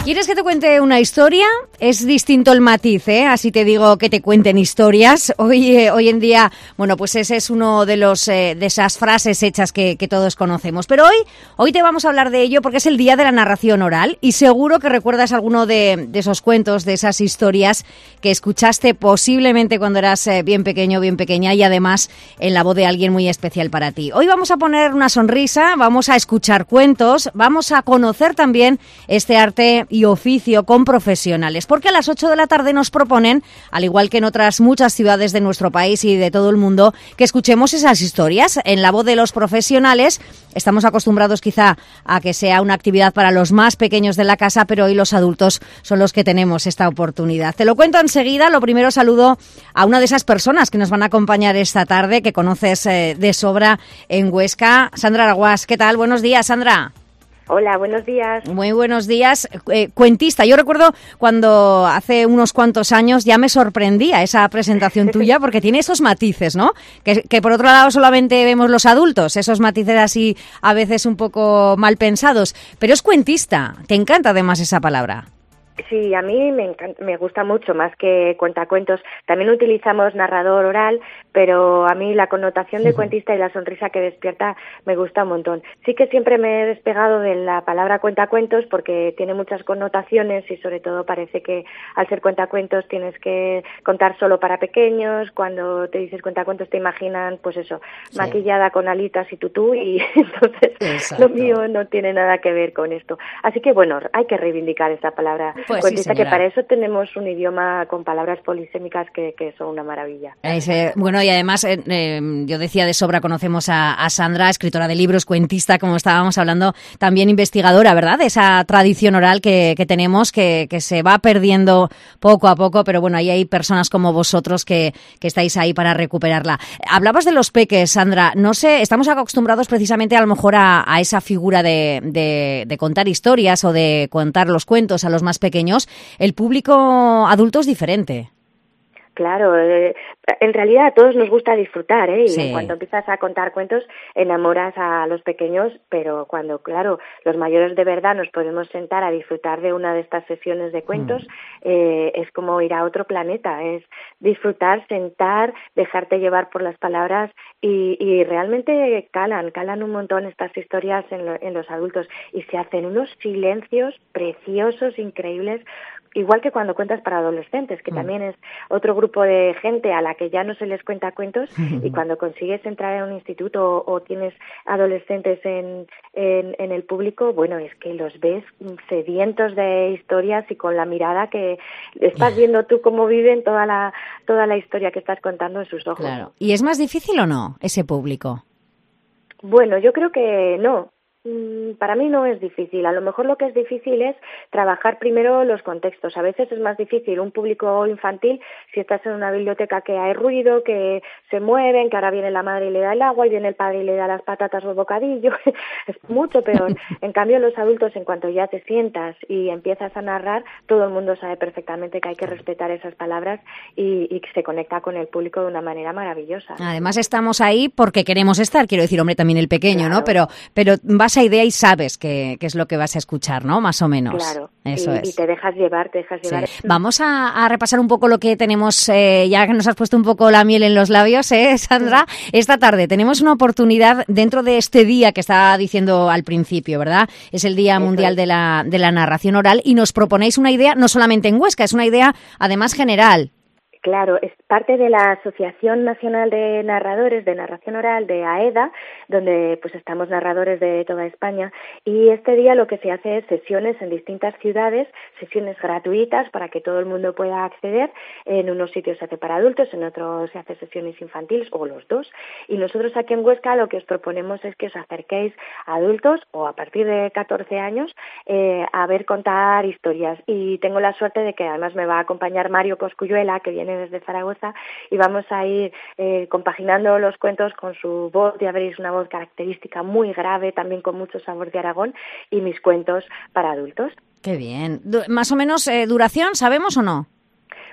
¿Quieres que te cuente una historia? Es distinto el matiz, ¿eh? Así te digo que te cuenten historias. Hoy en día, bueno, pues ese es uno de esas frases hechas que todos conocemos. Pero hoy te vamos a hablar de ello porque es el día de la narración oral y seguro que recuerdas alguno de esos cuentos, de esas historias que escuchaste posiblemente cuando eras bien pequeño, bien pequeña y además en la voz de alguien muy especial para ti. Hoy vamos a poner una sonrisa, vamos a escuchar cuentos, vamos a conocer también este arte y oficio con profesionales, porque a las 8 de la tarde nos proponen, al igual que en otras muchas ciudades de nuestro país y de todo el mundo, que escuchemos esas historias en la voz de los profesionales. Estamos acostumbrados quizá a que sea una actividad para los más pequeños de la casa, pero hoy los adultos son los que tenemos esta oportunidad. Te lo cuento enseguida. Lo primero, saludo a una de esas personas que nos van a acompañar esta tarde, que conoces de sobra en Huesca, Sandra Araguás. ¿Qué tal? Buenos días, Sandra. Hola, buenos días. Muy buenos días. Cuentista, yo recuerdo cuando hace unos cuantos años ya me sorprendía esa presentación tuya porque tiene esos matices, ¿no? Que por otro lado solamente vemos los adultos, esos matices así a veces un poco mal pensados. Pero es cuentista, te encanta además esa palabra. Sí, a mí me gusta mucho más que cuentacuentos. También utilizamos narrador oral, pero a mí la connotación de cuentista y la sonrisa que despierta me gusta un montón. Sí que siempre me he despegado de la palabra cuentacuentos porque tiene muchas connotaciones y sobre todo parece que al ser cuentacuentos tienes que contar solo para pequeños. Cuando te dices cuentacuentos te imaginan, pues eso, sí, maquillada con alitas y tutú y entonces exacto, lo mío no tiene nada que ver con esto. Así que bueno, hay que reivindicar esta palabra. Pues cuentista, sí, que para eso tenemos un idioma con palabras polisémicas que son una maravilla. Bueno, y además, yo decía de sobra, conocemos a Sandra, escritora de libros, cuentista, como estábamos hablando, también investigadora, ¿verdad? De esa tradición oral que tenemos, que se va perdiendo poco a poco, pero bueno, ahí hay personas como vosotros que estáis ahí para recuperarla. Hablabas de los peques, Sandra. No sé, estamos acostumbrados precisamente a lo mejor a esa figura de contar historias o de contar los cuentos a los más pequeños. El público adulto es diferente. Claro, en realidad a todos nos gusta disfrutar, ¿eh? Y sí, en cuanto empiezas a contar cuentos enamoras a los pequeños, pero cuando, claro, los mayores de verdad nos podemos sentar a disfrutar de una de estas sesiones de cuentos, es como ir a otro planeta, es disfrutar, sentar, dejarte llevar por las palabras y realmente calan un montón estas historias en los adultos y se hacen unos silencios preciosos, increíbles, igual que cuando cuentas para adolescentes, que también es otro grupo de gente a la que ya no se les cuenta cuentos y cuando consigues entrar en un instituto o tienes adolescentes en el público, bueno, es que los ves sedientos de historias y con la mirada que estás viendo tú cómo viven toda la historia que estás contando en sus ojos. Claro. ¿Y es más difícil o no ese público? Bueno, yo creo que no. Para mí no es difícil. A lo mejor lo que es difícil es trabajar primero los contextos. A veces es más difícil un público infantil si estás en una biblioteca que hay ruido, que se mueven, que ahora viene la madre y le da el agua y viene el padre y le da las patatas o el bocadillo. Es mucho peor. En cambio, los adultos, en cuanto ya te sientas y empiezas a narrar, todo el mundo sabe perfectamente que hay que respetar esas palabras y se conecta con el público de una manera maravillosa. Además, estamos ahí porque queremos estar. Quiero decir, hombre, también el pequeño, claro, ¿no? Pero vas a idea y sabes qué es lo que vas a escuchar, ¿no? Más o menos. Claro. Eso es. Y te dejas llevar. Sí. Vamos a repasar un poco lo que tenemos, ya que nos has puesto un poco la miel en los labios, Sandra. Esta tarde tenemos una oportunidad dentro de este día que estaba diciendo al principio, ¿verdad? Es el Día Mundial de la Narración Oral y nos proponéis una idea no solamente en Huesca, es una idea además general. Claro, es parte de la Asociación Nacional de Narradores de Narración Oral de AEDA, donde pues estamos narradores de toda España, y este día lo que se hace es sesiones en distintas ciudades, sesiones gratuitas para que todo el mundo pueda acceder. En unos sitios se hace para adultos, en otros se hace sesiones infantiles o los dos, y nosotros aquí en Huesca lo que os proponemos es que os acerquéis a adultos o a partir de 14 años a ver contar historias, y tengo la suerte de que además me va a acompañar Mario Cosculluela, que viene desde Zaragoza, y vamos a ir compaginando los cuentos con su voz. Ya veréis una voz característica muy grave, también con mucho sabor de Aragón, y mis cuentos para adultos. Qué bien. Más o menos duración, ¿sabemos o no?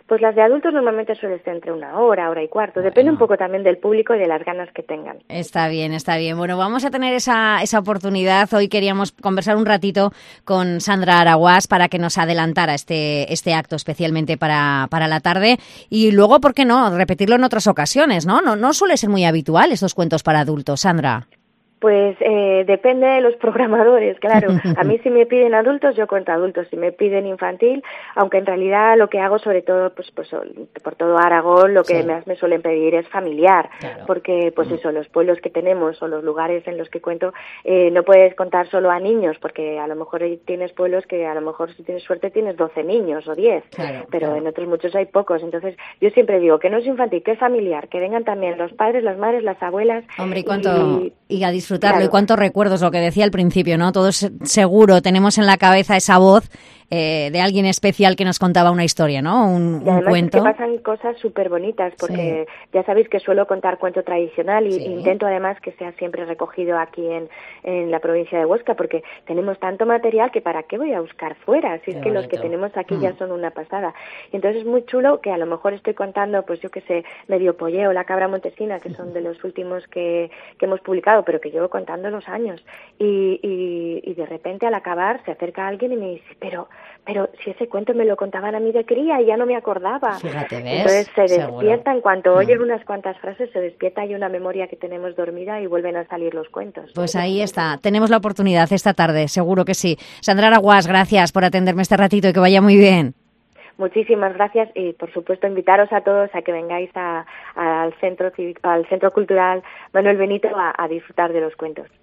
Pues las de adultos normalmente suelen ser entre 1 hora, 1 hora y cuarto. Depende un poco también del público y de las ganas que tengan. Está bien, está bien. Bueno, vamos a tener esa oportunidad. Hoy queríamos conversar un ratito con Sandra Araguás para que nos adelantara este acto especialmente para la tarde. Y luego, ¿por qué no? Repetirlo en otras ocasiones, ¿no? No suele ser muy habitual estos cuentos para adultos, Sandra. Pues depende de los programadores, claro. A mí si me piden adultos, yo cuento adultos. Si me piden infantil, aunque en realidad lo que hago sobre todo, pues por todo Aragón, lo que más me suelen pedir es familiar. Claro. Porque, pues eso, los pueblos que tenemos o los lugares en los que cuento, no puedes contar solo a niños, porque a lo mejor tienes pueblos que a lo mejor si tienes suerte tienes 12 niños o 10, pero en otros muchos hay pocos. Entonces yo siempre digo que no es infantil, que es familiar, que vengan también los padres, las madres, las abuelas. Hombre, y a disfrutarlo. Claro. Y cuántos recuerdos, lo que decía al principio, ¿no? Todos seguro tenemos en la cabeza esa voz de alguien especial que nos contaba una historia, ¿no? Un cuento. Es que pasan cosas súper bonitas, porque ya sabéis que suelo contar cuento tradicional y intento además que sea siempre recogido aquí en la provincia de Huesca, porque tenemos tanto material que para qué voy a buscar fuera, si es que los que tenemos aquí ya son una pasada. Y entonces es muy chulo que a lo mejor estoy contando, pues yo qué sé, Medio Polleo, La Cabra Montesina, que son de los últimos que hemos publicado, pero que llevo contando los años. Y de repente al acabar se acerca alguien y me dice, pero si ese cuento me lo contaban a mí de cría y ya no me acordaba. Fíjate, ¿ves? Entonces se despierta, en cuanto oyen unas cuantas frases, se despierta, hay una memoria que tenemos dormida y vuelven a salir los cuentos. Pues ahí está, tenemos la oportunidad esta tarde, seguro que sí. Sandra Araguás, gracias por atenderme este ratito y que vaya muy bien. Muchísimas gracias y, por supuesto, invitaros a todos a que vengáis al Centro Cultural Manuel Benito a disfrutar de los cuentos.